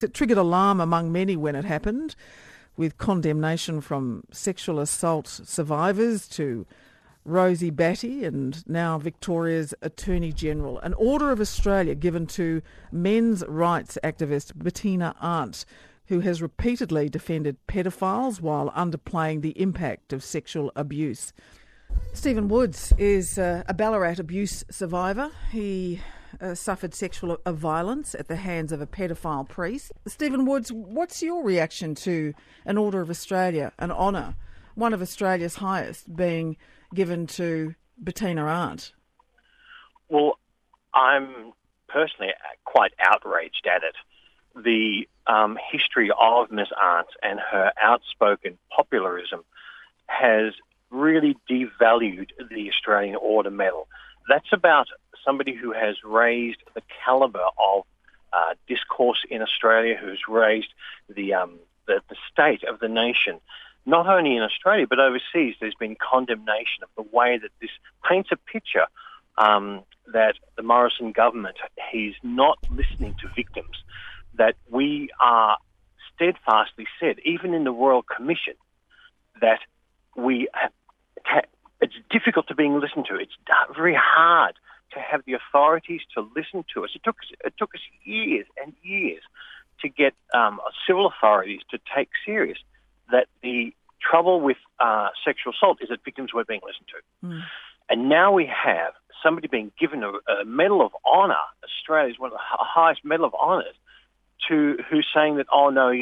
It triggered alarm among many when it happened, with condemnation from sexual assault survivors to Rosie Batty and now Victoria's Attorney General. An Order of Australia given to men's rights activist Bettina Arndt, who has repeatedly defended pedophiles while underplaying the impact of sexual abuse. Stephen Woods is a Ballarat abuse survivor. He suffered sexual violence at the hands of a pedophile priest. Stephen Woods, what's your reaction to an Order of Australia, an honour, one of Australia's highest, being given to Bettina Arndt? Well, I'm personally quite outraged at it. The history of Ms. Arndt and her outspoken popularism has really devalued the Australian Order Medal. That's about somebody who has raised the calibre of discourse in Australia, who's raised the state of the nation. Not only in Australia, but overseas, there's been condemnation of the way that this paints a picture that the Morrison government is not listening to victims, that we are steadfastly said, even in the Royal Commission, that it's difficult to being listened to. It's very hard to have the authorities to listen to us. It took us years and years to get civil authorities to take serious that the trouble with sexual assault is that victims weren't being listened to. Mm. And now we have somebody being given a Medal of Honour, Australia's one of the highest Medal of Honours, who's saying that, oh no,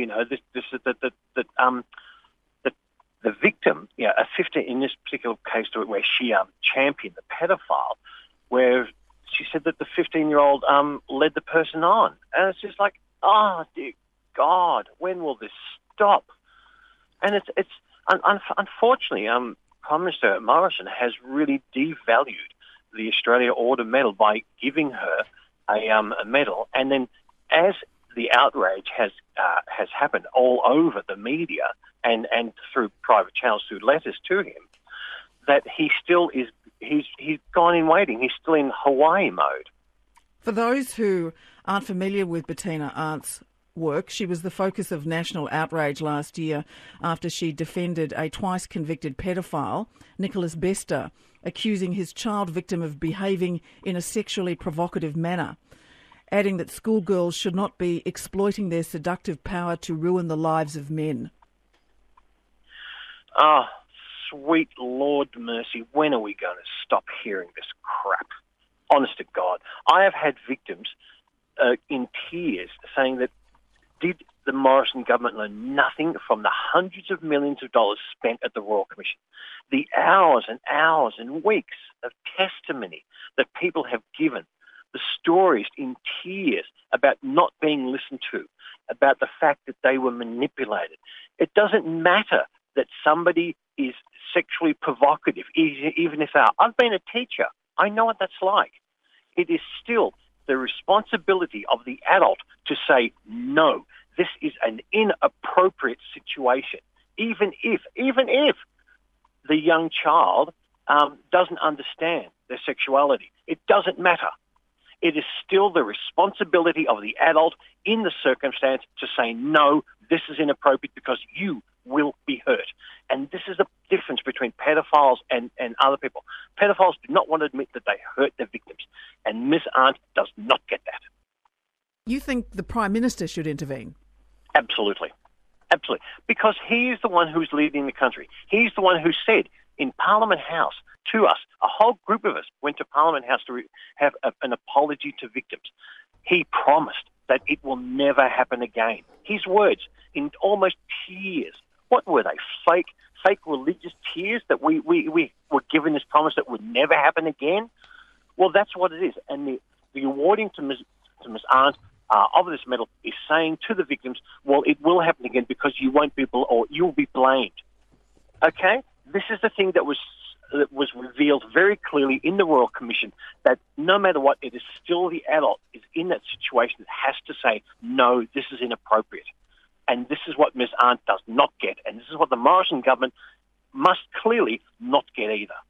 the victim, a 15 in this particular case where she championed the pedophile, where she said that the 15-year-old led the person on, and it's just like, oh dear God, when will this stop? And it's unfortunately, Prime Minister Morrison has really devalued the Australia Order Medal by giving her a medal, and then as the outrage has happened all over the media and through private channels, through letters to him, that he still is he's gone in waiting. He's still in Hawaii mode. For those who aren't familiar with Bettina Arndt's work, she was the focus of national outrage last year after she defended a twice-convicted pedophile, Nicholas Bester, accusing his child victim of behaving in a sexually provocative manner, adding that schoolgirls should not be exploiting their seductive power to ruin the lives of men. Oh, sweet Lord mercy, when are we going to stop hearing this crap? Honest to God. I have had victims in tears saying that did the Morrison government learn nothing from the hundreds of millions of dollars spent at the Royal Commission? The hours and hours and weeks of testimony that people have given, the stories in tears about not being listened to, about the fact that they were manipulated. It doesn't matter that somebody is sexually provocative, even if they are. I've been a teacher. I know what that's like. It is still the responsibility of the adult to say, no, this is an inappropriate situation. Even if the young child doesn't understand their sexuality, it doesn't matter. It is still the responsibility of the adult in the circumstance to say, no, this is inappropriate because you will be hurt. And this is the difference between pedophiles and other people. Pedophiles do not want to admit that they hurt their victims. And Ms. Arndt does not get that. You think the Prime Minister should intervene? Absolutely. Absolutely. Because he is the one who's leading the country. He's the one who said in Parliament House to us, a whole group of us went to Parliament House to have an apology to victims. He promised that it will never happen again. His words, in almost tears. What were they? Fake religious tears that we were given this promise that would never happen again? Well, that's what it is. And the awarding to Ms. Arndt of this medal is saying to the victims, well, it will happen again because you won't be, or you'll be blamed. Okay? This is the thing that was revealed very clearly in the Royal Commission, that no matter what, it is still the adult is in that situation that has to say, no, this is inappropriate. And this is what Ms. Arndt does not get. And this is what the Morrison government must clearly not get either.